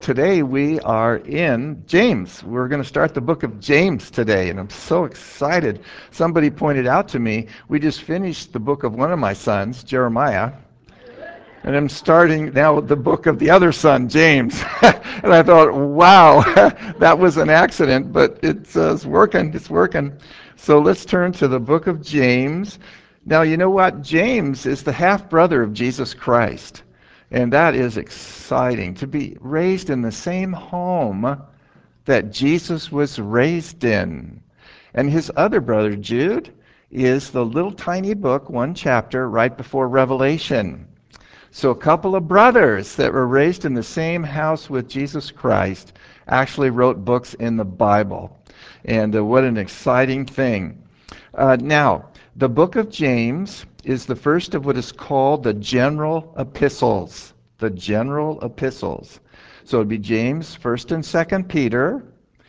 Today we are in James. We're going to start the book of James today, and I'm so excited. Somebody pointed out to me, we just finished the book of one of my sons, Jeremiah, and I'm starting now with the book of the other son, James. And I thought, wow, that was an accident, but it's working. It's working. So let's turn to the book of James. Now, you know what? James is the half brother of Jesus Christ. And that is exciting to be raised in the same home that Jesus was raised in. And his other brother, Jude, is the little tiny book, one chapter, right before Revelation. So a couple of brothers that were raised in the same house with Jesus Christ actually wrote books in the Bible. And what an exciting thing. Now, the book of James is the first of what is called the general epistles. The general epistles. So it'd be James, 1st and 2nd Peter,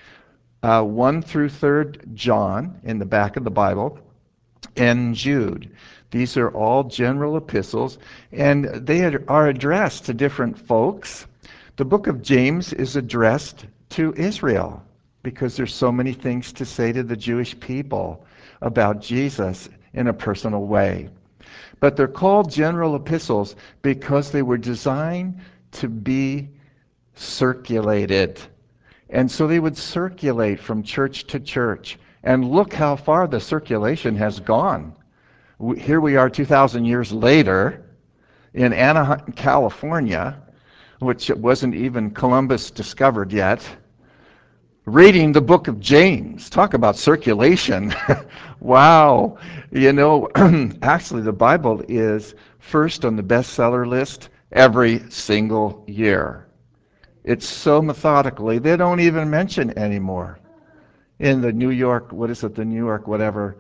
1 through 3rd John in the back of the Bible, and Jude. These are all general epistles, and they are addressed to different folks. The book of James is addressed to Israel because there's so many things to say to the Jewish people about Jesus in a personal way. But they're called general epistles because they were designed to be circulated. And so they would circulate from church to church. And look how far the circulation has gone. Here we are 2,000 years later in Anaheim, California, which wasn't even Columbus discovered yet, reading the book of James. Talk about circulation. Wow. You know, actually, the Bible is first on the bestseller list every single year. It's so methodically, they don't even mention anymore in the New York, what is it, the New York whatever,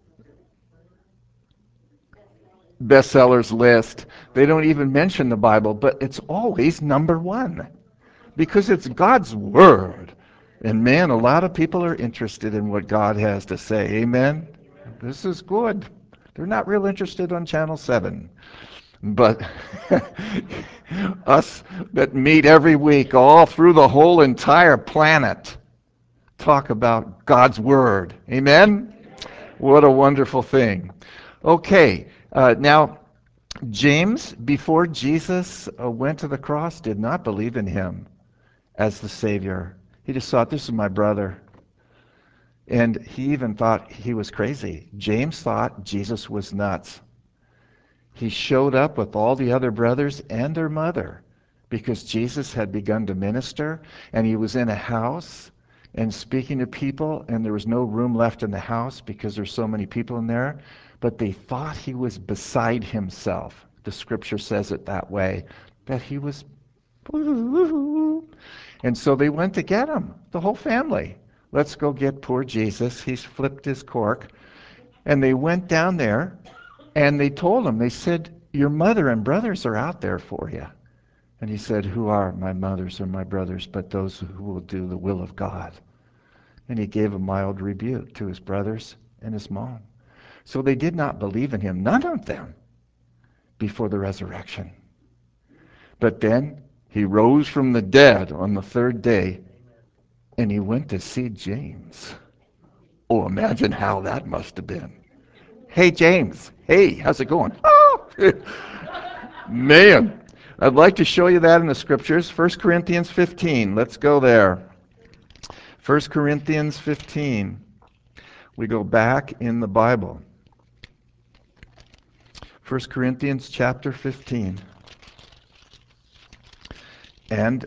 bestsellers list. They don't even mention the Bible, but it's always number one because it's God's Word. And man, a lot of people are interested in what God has to say. Amen? This is good. They're not real interested on Channel 7. But us that meet every week all through the whole entire planet talk about God's Word. Amen? What a wonderful thing. Okay, now James, before Jesus went to the cross, did not believe in him as the Savior. He just thought, this is my brother. And he even thought he was crazy. James thought Jesus was nuts. He showed up with all the other brothers and their mother because Jesus had begun to minister, and he was in a house and speaking to people, and there was no room left in the house because there's so many people in there. But they thought he was beside himself. The scripture says it that way, that he was. And so they went to get him, the whole family. Let's go get poor Jesus. He's flipped his cork. And they went down there and they told him, they said, your mother and brothers are out there for you. And he said, who are my mothers or my brothers but those who will do the will of God? And he gave a mild rebuke to his brothers and his mom. So they did not believe in him, none of them, before the resurrection. But then he rose from the dead on the third day, and he went to see James. Oh, imagine how that must have been. Hey, James. Hey, how's it going? Oh! Man, I'd like to show you that in the scriptures. 1 Corinthians 15. Let's go there. 1 Corinthians 15. We go back in the Bible. 1 Corinthians chapter 15. And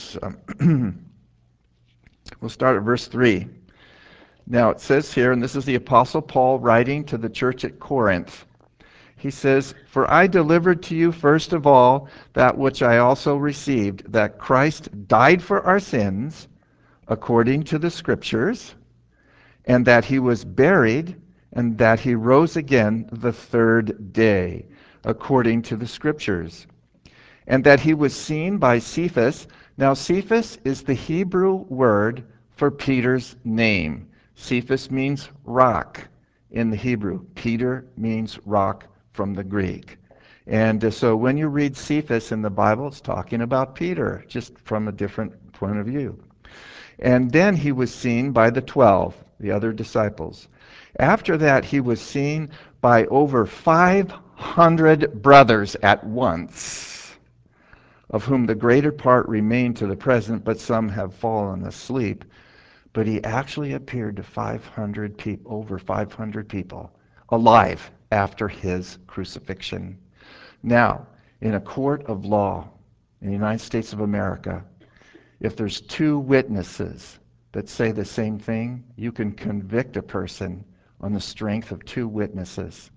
we'll start at verse 3. Now it says here, and this is the Apostle Paul writing to the church at Corinth. He says, for I delivered to you first of all that which I also received, that Christ died for our sins according to the Scriptures, and that he was buried, and that he rose again the third day according to the Scriptures, and that he was seen by Cephas. Now Cephas is the Hebrew word for Peter's name. Cephas means rock in the Hebrew. Peter means rock from the Greek. And so when you read Cephas in the Bible, it's talking about Peter, just from a different point of view. And then he was seen by the 12, the other disciples. After that, he was seen by over 500 brothers at once, of whom the greater part remain to the present, but some have fallen asleep. But he actually appeared to 500 people, over 500 people, alive after his crucifixion. Now, in a court of law in the United States of America, if there's two witnesses that say the same thing, you can convict a person on the strength of two witnesses.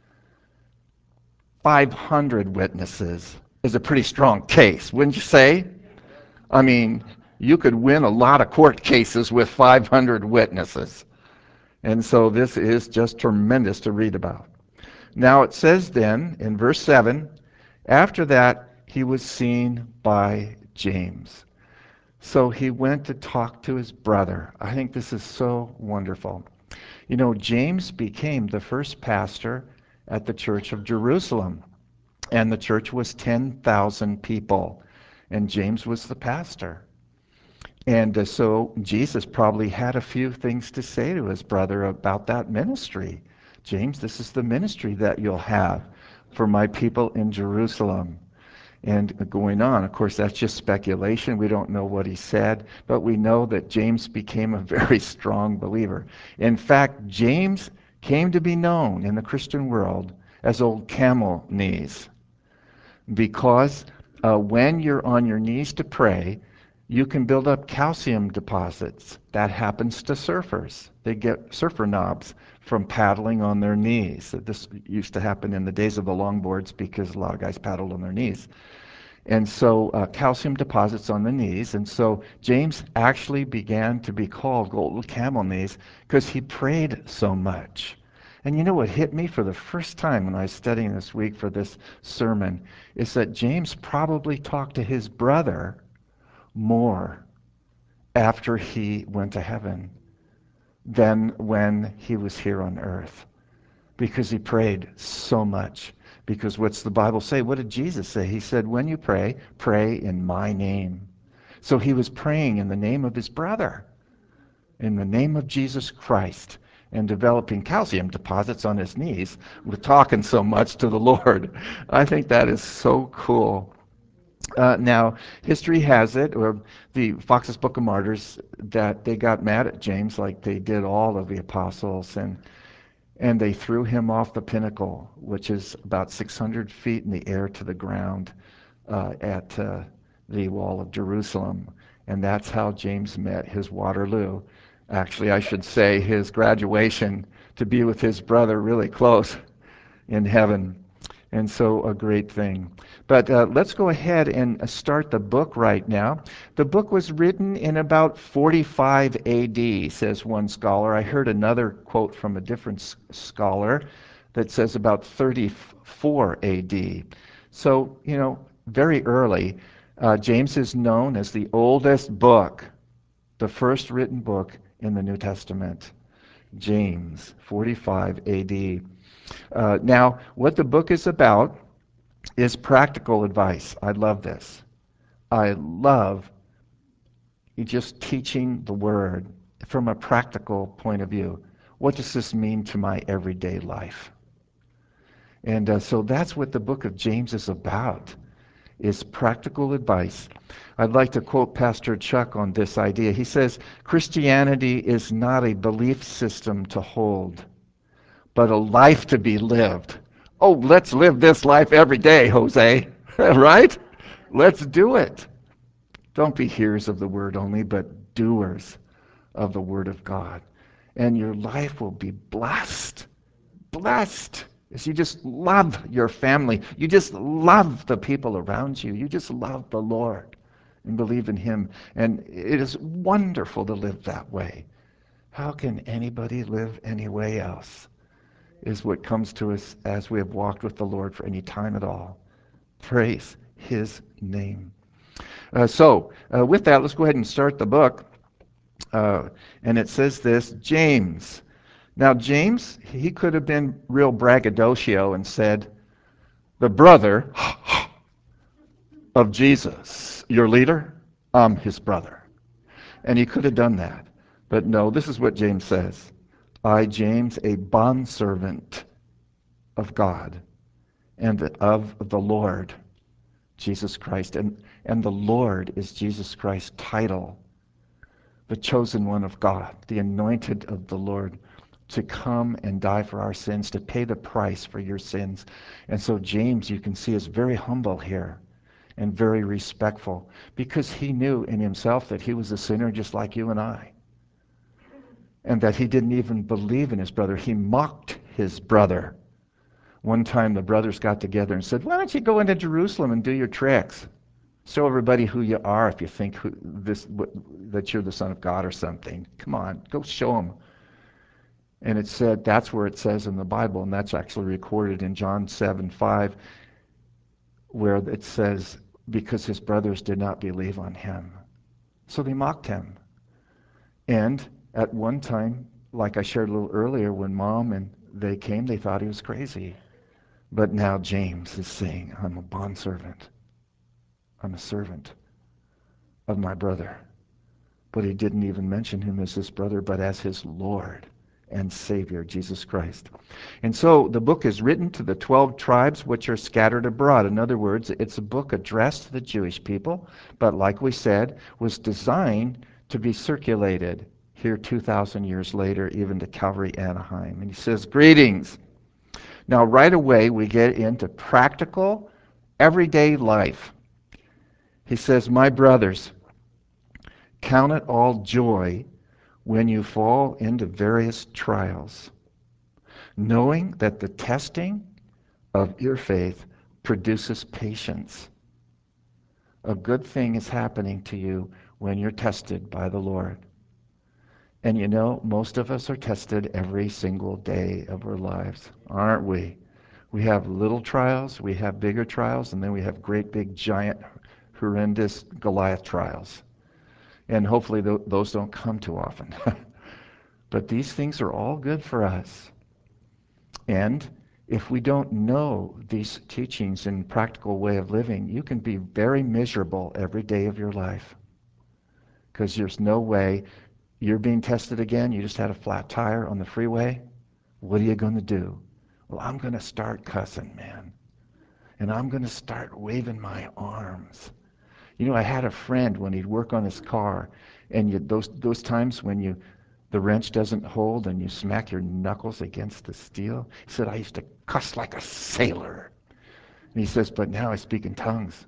500 witnesses is a pretty strong case, wouldn't you say? I mean, you could win a lot of court cases with 500 witnesses. And so this is just tremendous to read about. Now it says then in verse 7, after that he was seen by James. So he went to talk to his brother. I think this is so wonderful. You know, James became the first pastor at the Church of Jerusalem, and the church was 10,000 people, and James was the pastor. And so Jesus probably had a few things to say to his brother about that ministry. James, this is the ministry that you'll have for my people in Jerusalem. And going on, of course, that's just speculation. We don't know what he said, but we know that James became a very strong believer. In fact, James came to be known in the Christian world as Old Camel Knees, because when you're on your knees to pray, you can build up calcium deposits. That happens to surfers. They get surfer knobs from paddling on their knees. This used to happen in the days of the longboards because a lot of guys paddled on their knees. And so calcium deposits on the knees. And so James actually began to be called Golden Camel Knees because he prayed so much. And you know what hit me for the first time when I was studying this week for this sermon is that James probably talked to his brother more after he went to heaven than when he was here on earth, because he prayed so much. Because what's the Bible say? What did Jesus say? He said, when you pray, pray in my name. So he was praying in the name of his brother, in the name of Jesus Christ, and developing calcium deposits on his knees with talking so much to the Lord. I think that is so cool. Now, history has it, or the Fox's Book of Martyrs, that they got mad at James like they did all of the apostles, and they threw him off the pinnacle, which is about 600 feet in the air to the ground at the wall of Jerusalem. And that's how James met his Waterloo. Actually, I should say his graduation to be with his brother really close in heaven. And so a great thing. But let's go ahead and start the book right now. The book was written in about 45 AD, says one scholar. I heard another quote from a different scholar that says about 34 AD. So, you know, very early. James is known as the oldest book, the first written book in the New Testament. James, 45 AD. Now, what the book is about is practical advice. I love this. I love just teaching the Word from a practical point of view. What does this mean to my everyday life? And so that's what the book of James is about, is practical advice. I'd like to quote Pastor Chuck on this idea. He says, Christianity is not a belief system to hold, but a life to be lived. Oh, let's live this life every day, Jose. Right? Let's do it. Don't be hearers of the word only, but doers of the word of God. And your life will be blessed. Blessed. As you just love your family. You just love the people around you. You just love the Lord and believe in Him. And it is wonderful to live that way. How can anybody live any way else? Is what comes to us as we have walked with the Lord for any time at all. Praise His name. With that, let's go ahead and start the book. And it says this, James. Now, James, he could have been real braggadocio and said, the brother of Jesus, your leader, I'm his brother. And he could have done that. But no, this is what James says. I, James, a bondservant of God and of the Lord Jesus Christ. And the Lord is Jesus Christ's title, the chosen one of God, the anointed of the Lord, to come and die for our sins, to pay the price for your sins. And so James, you can see, is very humble here and very respectful because he knew in himself that he was a sinner just like you and I. And that he didn't even believe in his brother. He mocked his brother. One time the brothers got together and said, why don't you go into Jerusalem and do your tricks? Show everybody who you are if you think that you're the Son of God or something. Come on, go show them. And it said, that's where it says in the Bible, and that's actually recorded in John 7:5, where it says, because his brothers did not believe on him. So they mocked him. And at one time, like I shared a little earlier, when Mom and they came, they thought he was crazy. But now James is saying, I'm a bondservant. I'm a servant of my brother. But he didn't even mention him as his brother, but as his Lord and Savior, Jesus Christ. And so the book is written to the 12 tribes which are scattered abroad. In other words, it's a book addressed to the Jewish people, but like we said, was designed to be circulated here 2,000 years later, even to Calvary, Anaheim. And he says, greetings. Now, right away, we get into practical, everyday life. He says, my brothers, count it all joy when you fall into various trials, knowing that the testing of your faith produces patience. A good thing is happening to you when you're tested by the Lord. And you know, most of us are tested every single day of our lives, aren't we? We have little trials, we have bigger trials, and then we have great big giant horrendous Goliath trials. And hopefully those don't come too often. But these things are all good for us. And if we don't know these teachings in practical way of living, you can be very miserable every day of your life. Because there's no way you're being tested again, you just had a flat tire on the freeway. What are you going to do? Well, I'm going to start cussing, man. And I'm going to start waving my arms. You know, I had a friend when he'd work on his car, and those times when the wrench doesn't hold and you smack your knuckles against the steel. He said, I used to cuss like a sailor. And he says, but now I speak in tongues.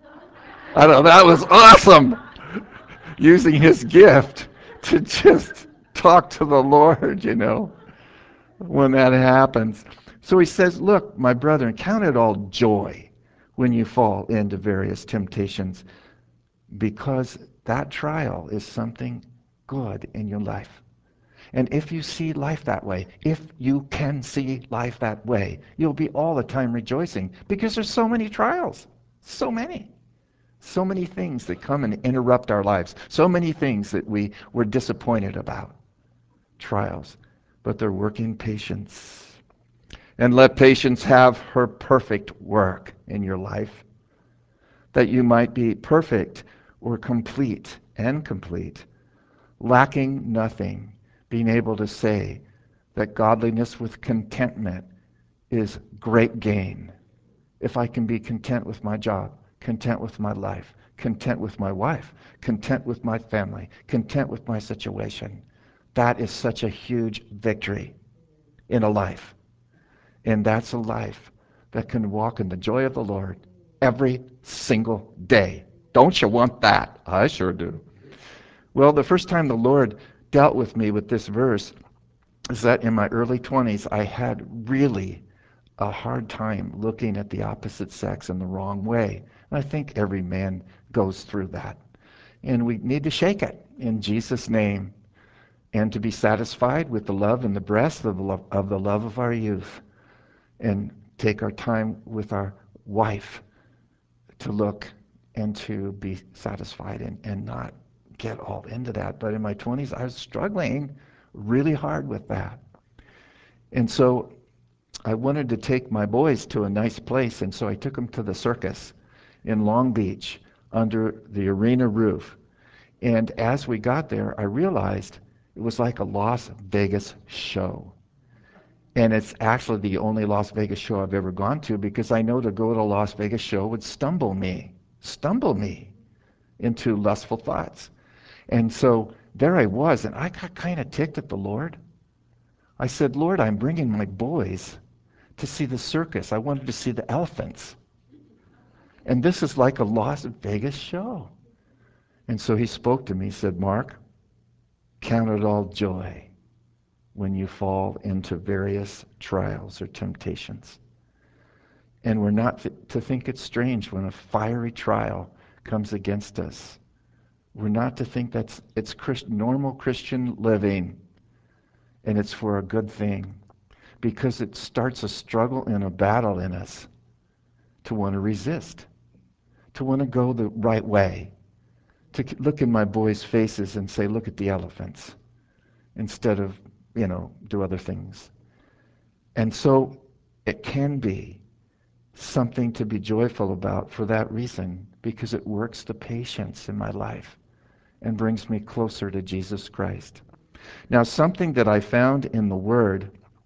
I know, that was awesome. Using his gift to just talk to the Lord, you know, when that happens. So he says, look, my brethren, count it all joy when you fall into various temptations, because that trial is something good in your life. And if you see life that way, if you can see life that way, you'll be all the time rejoicing, because there's so many trials, so many things that come and interrupt our lives, so many things that we're disappointed about. Trials, but they're working patience. And let patience have her perfect work in your life, that you might be perfect or complete and complete, lacking nothing, being able to say that godliness with contentment is great gain. If I can be content with my job, content with my life, content with my wife, content with my family, content with my situation, that is such a huge victory in a life. And that's a life that can walk in the joy of the Lord every single day. Don't you want that? I sure do. Well, the first time the Lord dealt with me with this verse is that in my early 20s, I had really a hard time looking at the opposite sex in the wrong way. And I think every man goes through that. And we need to shake it in Jesus' name, and to be satisfied with the love and the breast of the love of our youth, and take our time with our wife to look and to be satisfied and not get all into that. But in my 20s, I was struggling really hard with that. And so I wanted to take my boys to a nice place, and so I took them to the circus in Long Beach under the arena roof. And as we got there, I realized it was like a Las Vegas show. And it's actually the only Las Vegas show I've ever gone to because I know to go to a Las Vegas show would stumble me into lustful thoughts. And so there I was, and I got kind of ticked at the Lord. I said, Lord, I'm bringing my boys to see the circus. I wanted to see the elephants. And this is like a Las Vegas show. And so he spoke to me, said, Mark, count it all joy when you fall into various trials or temptations. And we're not to think it's strange when a fiery trial comes against us. We're not to think it's normal Christian living, and it's for a good thing, because it starts a struggle and a battle in us to want to resist, to want to go the right way, to look in my boys' faces and say, look at the elephants, instead of, do other things. And so it can be something to be joyful about for that reason, because it works the patience in my life and brings me closer to Jesus Christ. Now, something that I found in the Word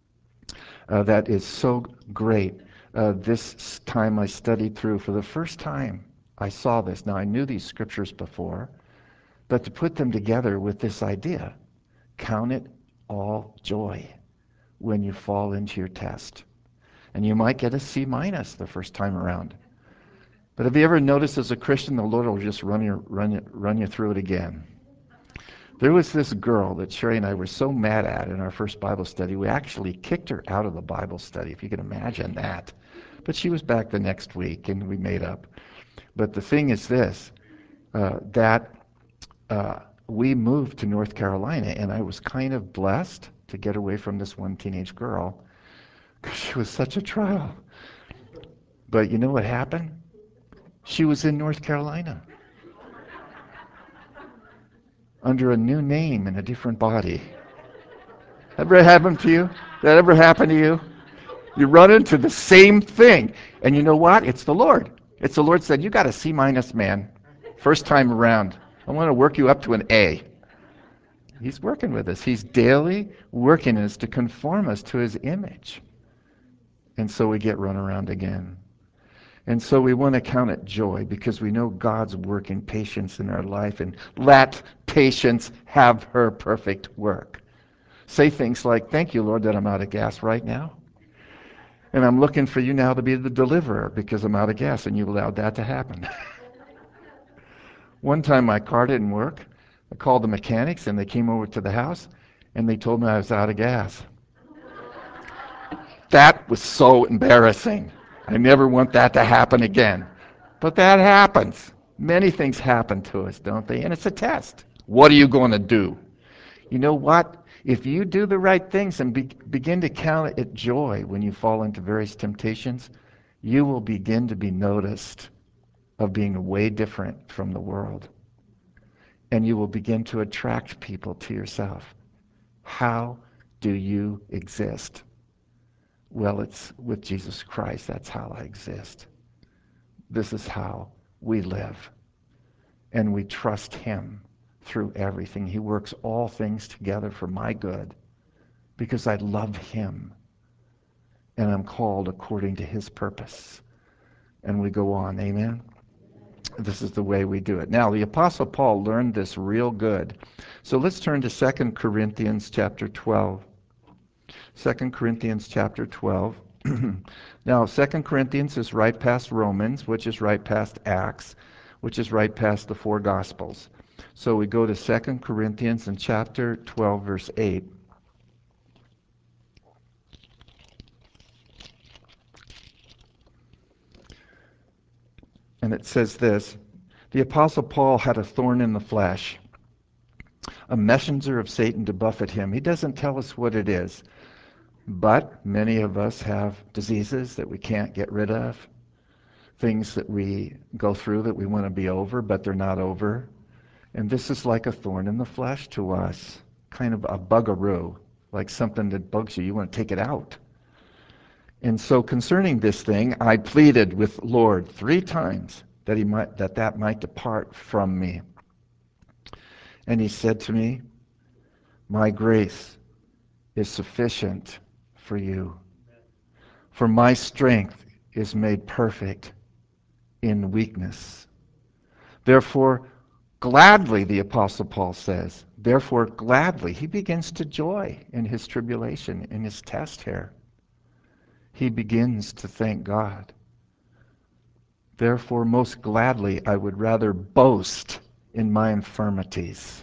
that is so great, this time I studied through for the first time, I saw this. Now, I knew these scriptures before, but to put them together with this idea, count it all joy when you fall into your test. And you might get a C minus the first time around. But have you ever noticed as a Christian, the Lord will just run you through it again? There was this girl that Sherry and I were so mad at in our first Bible study, we actually kicked her out of the Bible study, if you can imagine that. But she was back the next week, and we made up. But the thing is this, that we moved to North Carolina, and I was kind of blessed to get away from this one teenage girl, because she was such a trial. But you know what happened? She was in North Carolina under a new name in a different body. Ever happened to you? That ever happened to you? You run into the same thing. And you know what? It's the Lord. It's the Lord said, you got a C minus, man. First time around. I want to work you up to an A. He's working with us. He's daily working us to conform us to his image. And so we get run around again. And so we want to count it joy because we know God's working patience in our life, and let patience have her perfect work. Say things like, thank you, Lord, that I'm out of gas right now. And I'm looking for you now to be the deliverer because I'm out of gas and you allowed that to happen. One time my car didn't work. I called the mechanics and they came over to the house and they told me I was out of gas. That was so embarrassing. I never want that to happen again. But that happens. Many things happen to us, don't they? And it's a test. What are you going to do? You know what? If you do the right things and begin to count it joy when you fall into various temptations, you will begin to be noticed of being way different from the world. And you will begin to attract people to yourself. How do you exist? Well, it's with Jesus Christ. That's how I exist. This is how we live. And we trust him through everything. He works all things together for my good because I love him. And I'm called according to his purpose. And we go on. Amen? This is the way we do it. Now, the Apostle Paul learned this real good. So let's turn to 2 Corinthians chapter 12. 2 Corinthians chapter 12. Now, 2 Corinthians is right past Romans, which is right past Acts, which is right past the four Gospels. So we go to 2 Corinthians in chapter 12, verse 8. And it says this, the Apostle Paul had a thorn in the flesh, a messenger of Satan to buffet him. He doesn't tell us what it is. But many of us have diseases that we can't get rid of, things that we go through that we want to be over, but they're not over. And this is like a thorn in the flesh to us, kind of a bugaroo, like something that bugs you. You want to take it out. And so concerning this thing, I pleaded with Lord 3 times that might depart from me. And he said to me, my grace is sufficient for you, for my strength is made perfect in weakness. Therefore, gladly, the Apostle Paul says, therefore, gladly, he begins to joy in his tribulation, in his test here. He begins to thank God. Therefore, most gladly, I would rather boast in my infirmities,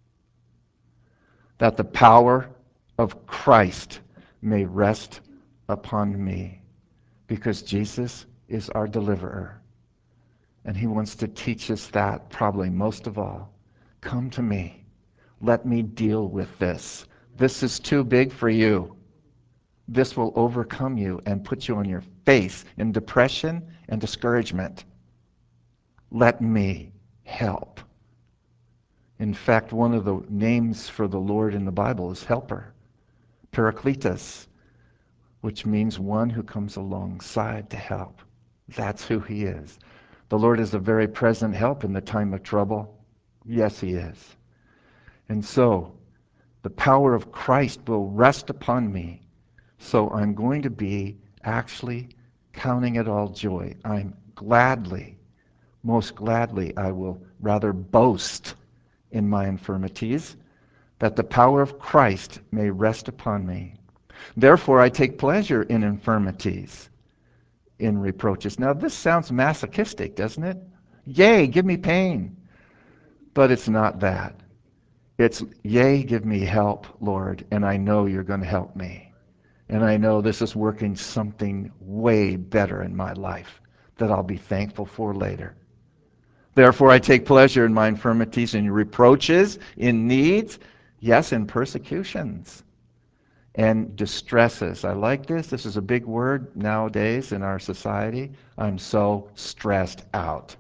that the power of Christ may rest upon me, because Jesus is our deliverer. And he wants to teach us that probably most of all. Come to me. Let me deal with this. This is too big for you. This will overcome you and put you on your face in depression and discouragement. Let me help. In fact, one of the names for the Lord in the Bible is helper, Parakletos, which means one who comes alongside to help. That's who he is. The Lord is a very present help in the time of trouble. Yes, he is. And so, the power of Christ will rest upon me. So I'm going to be actually counting it all joy. I'm gladly, most gladly, I will rather boast in my infirmities, that the power of Christ may rest upon me. Therefore, I take pleasure in infirmities, in reproaches. Now, this sounds masochistic, doesn't it? Yay, give me pain. But it's not that. It's, yea, give me help, Lord, and I know you're going to help me. And I know this is working something way better in my life that I'll be thankful for later. Therefore, I take pleasure in my infirmities, in reproaches, in needs, yes, in persecutions and distresses. I like this. This is a big word nowadays in our society. I'm so stressed out.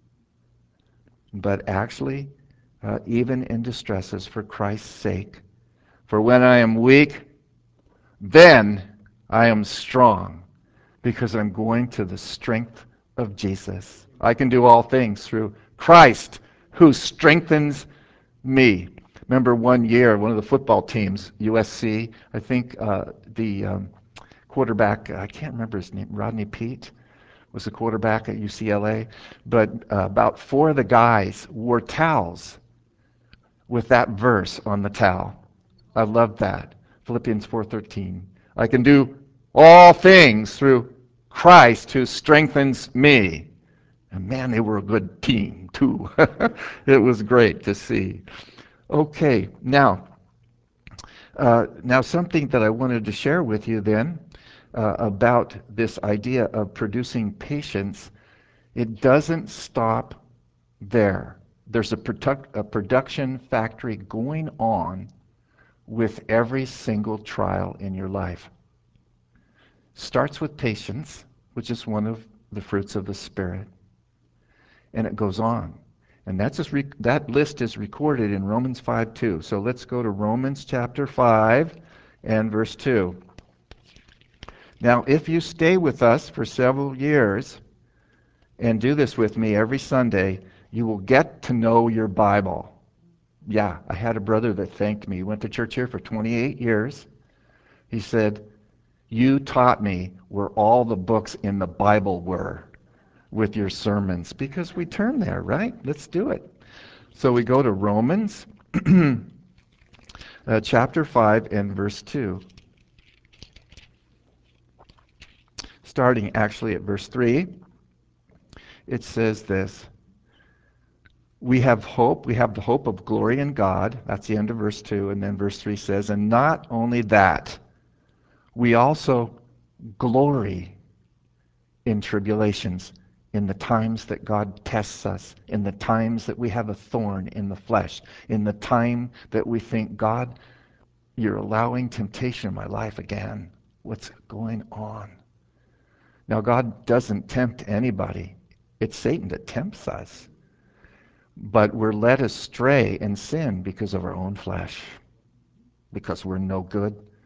But actually, even in distresses for Christ's sake. For when I am weak, then I am strong, because I'm going to the strength of Jesus. I can do all things through Christ who strengthens me. Remember one year, one of the football teams, USC, I think the quarterback, I can't remember his name, Rodney Peete was the quarterback at UCLA, but about 4 of the guys wore towels with that verse on the towel. I love that. Philippians 4:13. I can do all things through Christ who strengthens me. And man, they were a good team too. It was great to see. Okay, now something that I wanted to share with you then about this idea of producing patience. It doesn't stop there. There's a production factory going on with every single trial in your life. Starts with patience, which is one of the fruits of the Spirit, and it goes on. And that list is recorded in Romans 5:2. So let's go to Romans chapter 5 and verse 2. Now, if you stay with us for several years and do this with me every Sunday, you will get to know your Bible. Yeah, I had a brother that thanked me. He went to church here for 28 years. He said, you taught me where all the books in the Bible were with your sermons, because we turn there, right? Let's do it. So we go to Romans chapter 5 and verse 2. Starting actually at verse 3, it says this. We have hope. We have the hope of glory in God. That's the end of verse 2. And then verse 3 says, and not only that, we also glory in tribulations, in the times that God tests us, in the times that we have a thorn in the flesh, in the time that we think, God, you're allowing temptation in my life again. What's going on? Now, God doesn't tempt anybody. It's Satan that tempts us. But we're led astray in sin because of our own flesh, because we're no good.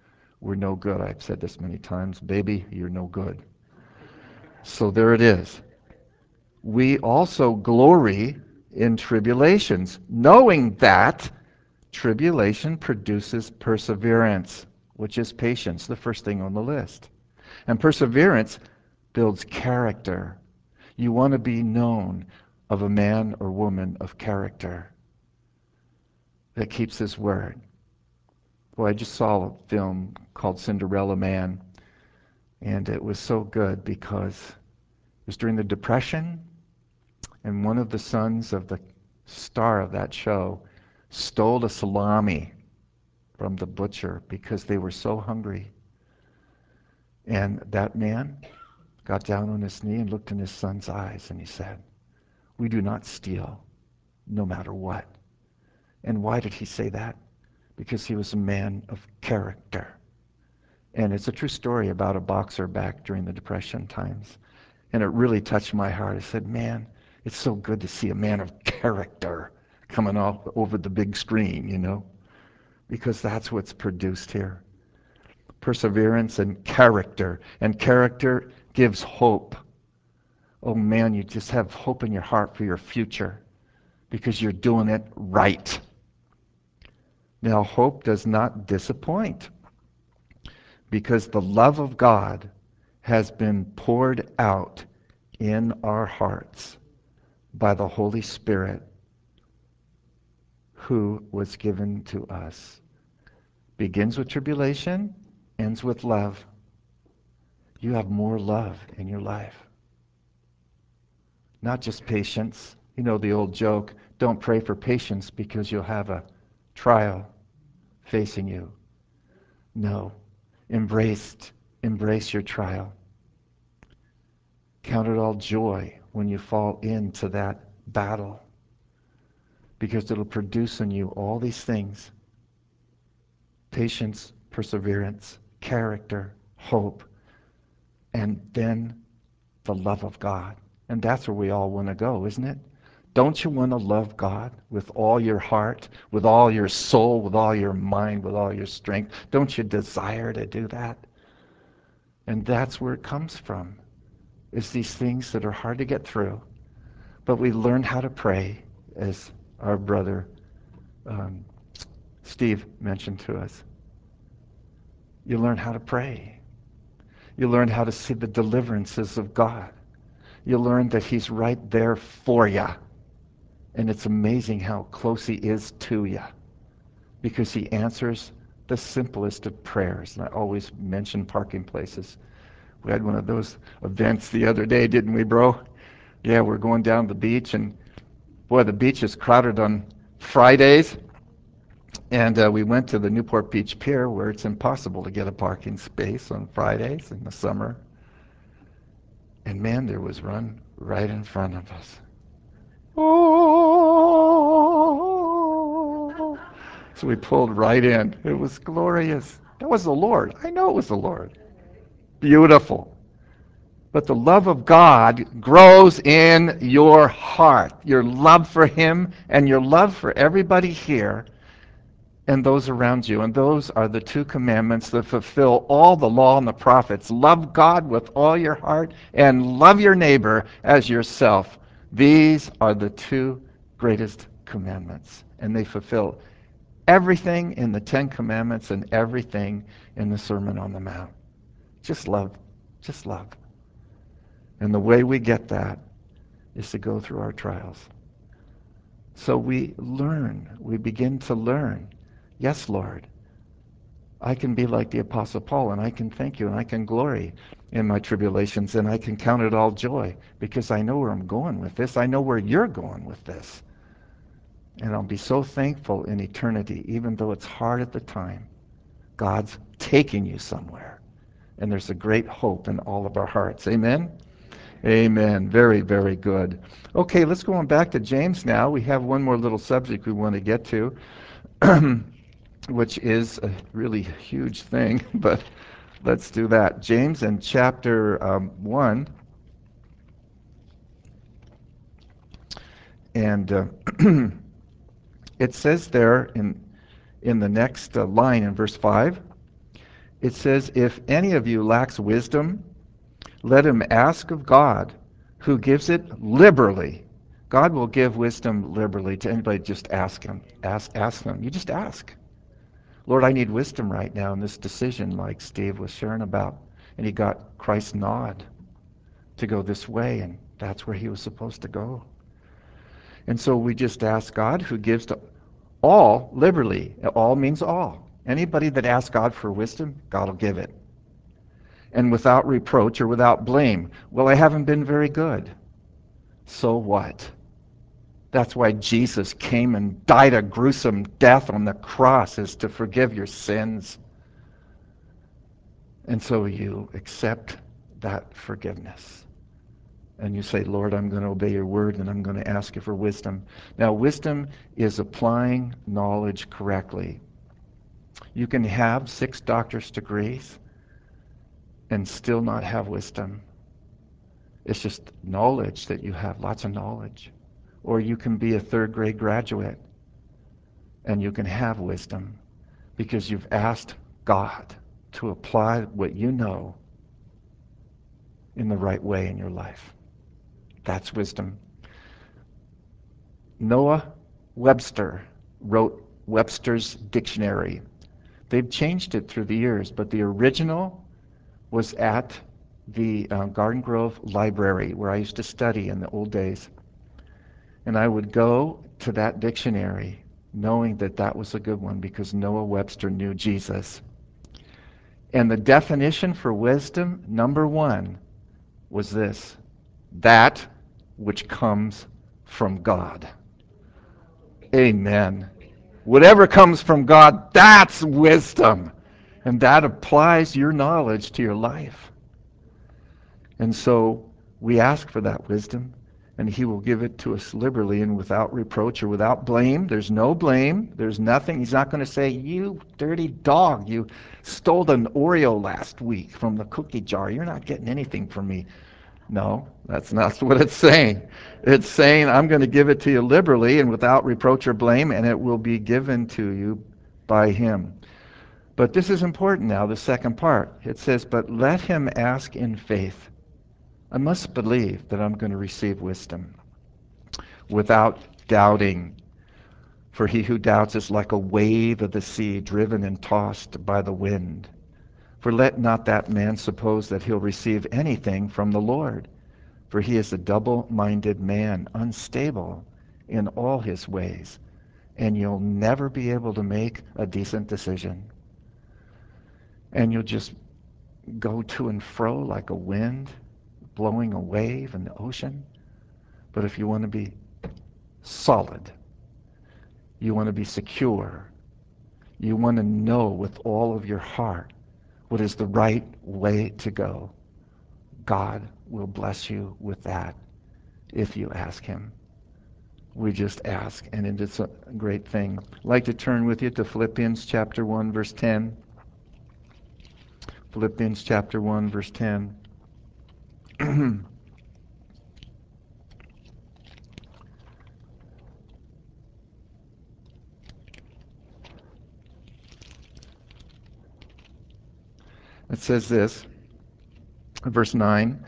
We're no good. I've said this many times. Baby, you're no good. So there it is. We also glory in tribulations, knowing that tribulation produces perseverance, which is patience, the first thing on the list. And perseverance builds character. You want to be known of a man or woman of character that keeps his word. Well, I just saw a film called Cinderella Man, and it was so good because it was during the Depression, and one of the sons of the star of that show stole a salami from the butcher because they were so hungry. And that man got down on his knee and looked in his son's eyes, and he said, "We do not steal, no matter what." And why did he say that? Because he was a man of character. And it's a true story about a boxer back during the Depression times. And it really touched my heart. I said, man, it's so good to see a man of character coming off over the big screen, because that's what's produced here. Perseverance and character. And character gives hope. Oh man, you just have hope in your heart for your future because you're doing it right. Now, hope does not disappoint because the love of God has been poured out in our hearts by the Holy Spirit who was given to us. Begins with tribulation, ends with love. You have more love in your life. Not just patience. You know the old joke, don't pray for patience because you'll have a trial facing you. No. Embrace your trial. Count it all joy when you fall into that battle, because it'll produce in you all these things: patience, perseverance, character, hope, and then the love of God. And that's where we all want to go, isn't it? Don't you want to love God with all your heart, with all your soul, with all your mind, with all your strength? Don't you desire to do that? And that's where it comes from. It's these things that are hard to get through. But we learn how to pray, as our brother Steve mentioned to us. You learn how to pray. You learn how to see the deliverances of God. You learn that He's right there for you. And it's amazing how close He is to you, because He answers the simplest of prayers. And I always mention parking places. We had one of those events the other day, didn't we, bro? Yeah, we're going down the beach, and boy, the beach is crowded on Fridays. And we went to the Newport Beach Pier, where it's impossible to get a parking space on Fridays in the summer. And man, there was one right in front of us. Oh! So we pulled right in. It was glorious. That was the Lord. I know it was the Lord. Beautiful. But the love of God grows in your heart. Your love for Him and your love for everybody here and those around you. And those are the two commandments that fulfill all the law and the prophets. Love God with all your heart and love your neighbor as yourself. These are the two greatest commandments. And they fulfill everything in the Ten Commandments and everything in the Sermon on the Mount. Just love. Just love. And the way we get that is to go through our trials. So we begin to learn. Yes, Lord, I can be like the Apostle Paul, and I can thank you, and I can glory in my tribulations, and I can count it all joy, because I know where I'm going with this. I know where you're going with this. And I'll be so thankful in eternity, even though it's hard at the time. God's taking you somewhere. And there's a great hope in all of our hearts. Amen? Amen. Very, very good. Okay, let's go on back to James now. We have one more little subject we want to get to, which is a really huge thing, but let's do that. James in chapter 1. And it says there in the next line in verse 5, It says, if any of you lacks wisdom, let him ask of God, who gives it liberally. God will give wisdom liberally to anybody. Just ask him. Ask him. You just ask. Lord, I need wisdom right now in this decision, like Steve was sharing about. And he got Christ's nod to go this way, and that's where he was supposed to go. And so we just ask God, who gives to all liberally. All means all. Anybody that asks God for wisdom, God will give it. And without reproach or without blame. Well, I haven't been very good. So what? That's why Jesus came and died a gruesome death on the cross, is to forgive your sins. And so you accept that forgiveness. And you say, Lord, I'm going to obey your word, and I'm going to ask you for wisdom. Now, wisdom is applying knowledge correctly. You can have 6 doctor's degrees and still not have wisdom. It's just knowledge that you have, lots of knowledge. Or you can be a 3rd grade graduate and you can have wisdom because you've asked God to apply what you know in the right way in your life. That's wisdom. Noah Webster wrote Webster's Dictionary. They've changed it through the years, but the original was at the Garden Grove Library where I used to study in the old days. And I would go to that dictionary knowing that that was a good one because Noah Webster knew Jesus. And the definition for wisdom, number 1, was this: that which comes from God. Amen. Whatever comes from God, that's wisdom. And that applies your knowledge to your life. And so we ask for that wisdom, and he will give it to us liberally and without reproach or without blame. There's no blame. There's nothing. He's not going to say, you dirty dog, you stole an Oreo last week from the cookie jar. You're not getting anything from me. No, that's not what it's saying. It's saying, I'm going to give it to you liberally and without reproach or blame, and it will be given to you by him. But this is important now, the second part. It says, but let him ask in faith. I must believe that I'm going to receive wisdom without doubting. For he who doubts is like a wave of the sea driven and tossed by the wind. For let not that man suppose that he'll receive anything from the Lord. For he is a double-minded man, unstable in all his ways. And you'll never be able to make a decent decision. And you'll just go to and fro like a wind, blowing a wave in the ocean. But if you want to be solid, you want to be secure, you want to know with all of your heart what is the right way to go, God will bless you with that if you ask him. We just ask, and it's a great thing. I'd like to turn with you to Philippians chapter 1, verse 10. Philippians chapter 1, verse 10. It says this, verse 9,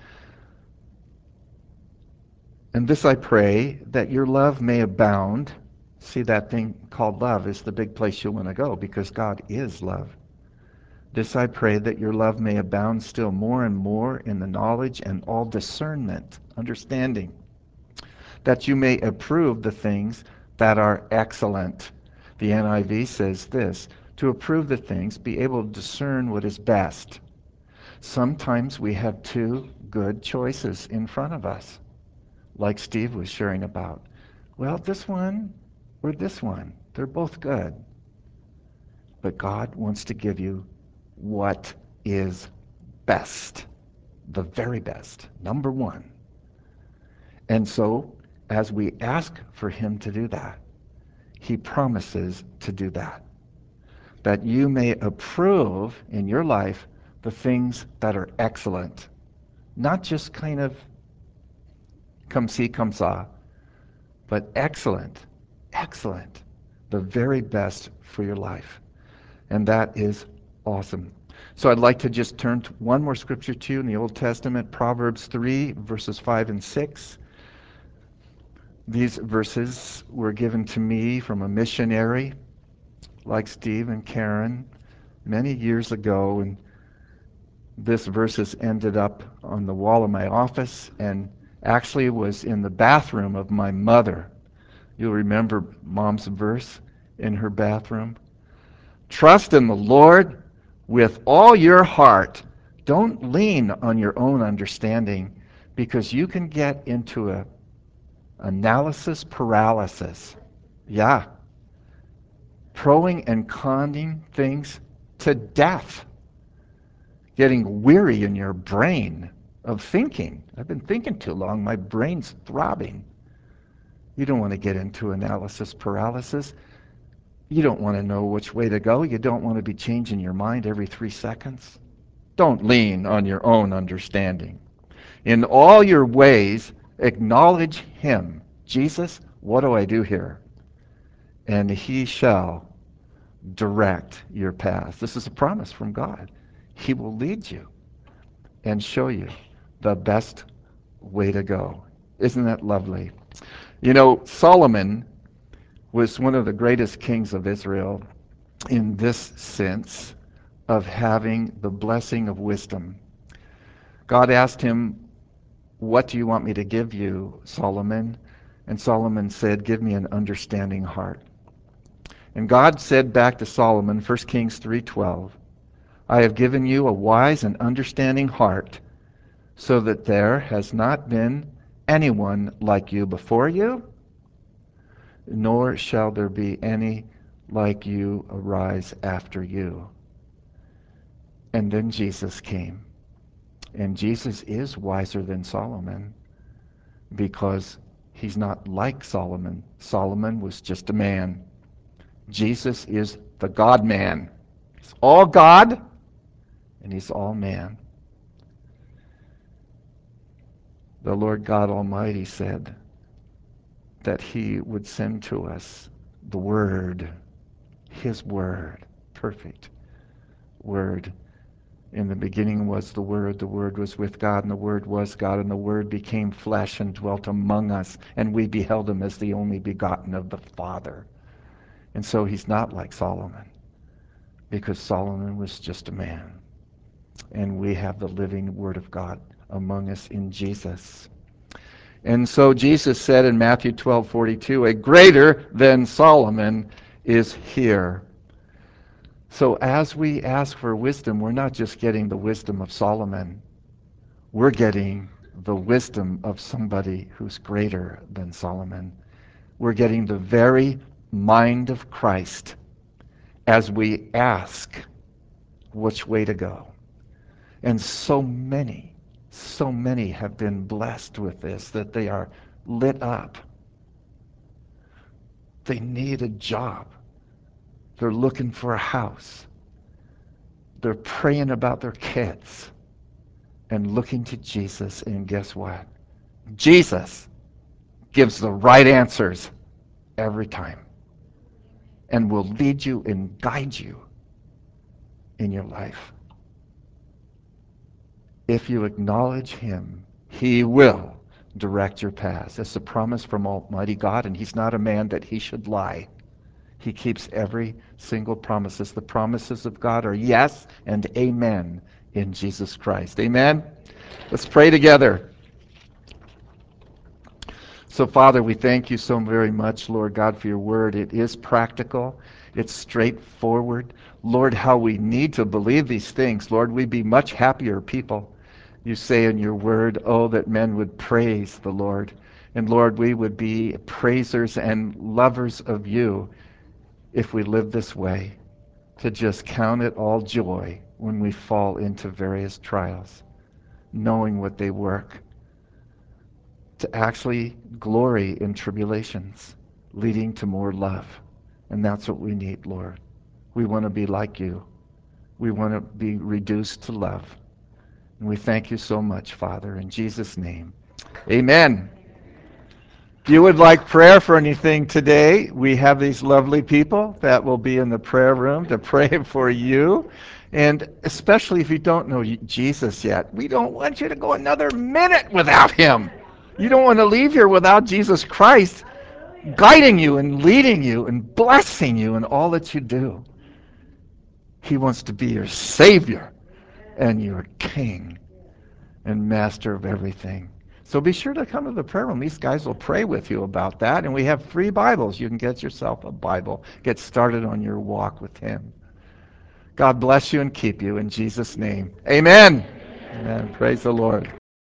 and this I pray, that your love may abound. See, that thing called love is the big place you want to go because God is love. This I pray, that your love may abound still more and more in the knowledge and all discernment, understanding, that you may approve the things that are excellent. The NIV says this, to approve the things, be able to discern what is best. Sometimes we have 2 good choices in front of us, like Steve was sharing about. Well, this one or this one, they're both good. But God wants to give you what is best, the very best, number 1. And so, as we ask for him to do that, he promises to do that. That you may approve in your life the things that are excellent. Not just kind of come see, come saw, but excellent, excellent, the very best for your life. And that is awesome. So I'd like to just turn to one more scripture to you in the Old Testament, Proverbs 3, verses 5 and 6. These verses were given to me from a missionary like Steve and Karen many years ago, and this verses ended up on the wall of my office and actually was in the bathroom of my mother. You'll remember Mom's verse in her bathroom. Trust in the Lord with all your heart. Don't lean on your own understanding, because you can get into a analysis paralysis. Yeah. Proing and conning things to death. Getting weary in your brain of thinking. I've been thinking too long. My brain's throbbing. You don't want to get into analysis paralysis. You don't want to know which way to go. You don't want to be changing your mind every 3 seconds. Don't lean on your own understanding. In all your ways, acknowledge him. Jesus, what do I do here? And he shall direct your path. This is a promise from God. He will lead you and show you the best way to go. Isn't that lovely? You know, Solomon was one of the greatest kings of Israel in this sense of having the blessing of wisdom. God asked him, "What do you want me to give you, Solomon?" And Solomon said, "Give me an understanding heart." And God said back to Solomon, 1 Kings 3:12, "I have given you a wise and understanding heart, so that there has not been anyone like you before you, nor shall there be any like you arise after you." And then Jesus came. And Jesus is wiser than Solomon, because he's not like Solomon. Solomon was just a man. Jesus is the God-man. He's all God, and he's all man. The Lord God Almighty said that he would send to us the Word, his Word, perfect Word. In the beginning was the Word was with God, and the Word was God, and the Word became flesh and dwelt among us, and we beheld him as the only begotten of the Father. And so he's not like Solomon, because Solomon was just a man. And we have the living Word of God among us in Jesus. And so Jesus said in Matthew 12:42, "A greater than Solomon is here." So as we ask for wisdom, we're not just getting the wisdom of Solomon. We're getting the wisdom of somebody who's greater than Solomon. We're getting the very mind of Christ as we ask which way to go. And so many have been blessed with this, that they are lit up. They need a job. They're looking for a house. They're praying about their kids and looking to Jesus. And guess what? Jesus gives the right answers every time and will lead you and guide you in your life. If you acknowledge him, he will direct your path. That's a promise from Almighty God, and he's not a man that he should lie. He keeps every single promises. The promises of God are yes and amen in Jesus Christ. Amen? Let's pray together. So, Father, we thank you so very much, Lord God, for your word. It is practical. It's straightforward. Lord, how we need to believe these things. Lord, we'd be much happier people. You say in your word, oh, that men would praise the Lord. And Lord, we would be praisers and lovers of you if we live this way, to just count it all joy when we fall into various trials, knowing what they work, to actually glory in tribulations, leading to more love. And that's what we need, Lord. We want to be like you. We want to be reduced to love. And we thank you so much, Father, in Jesus' name. Amen. If you would like prayer for anything today, we have these lovely people that will be in the prayer room to pray for you. And especially if you don't know Jesus yet, we don't want you to go another minute without him. You don't want to leave here without Jesus Christ guiding you and leading you and blessing you in all that you do. He wants to be your Savior and your King and Master of everything. So be sure to come to the prayer room. These guys will pray with you about that. And we have free Bibles. You can get yourself a Bible. Get started on your walk with him. God bless you and keep you in Jesus' name. Amen. Amen. Praise the Lord.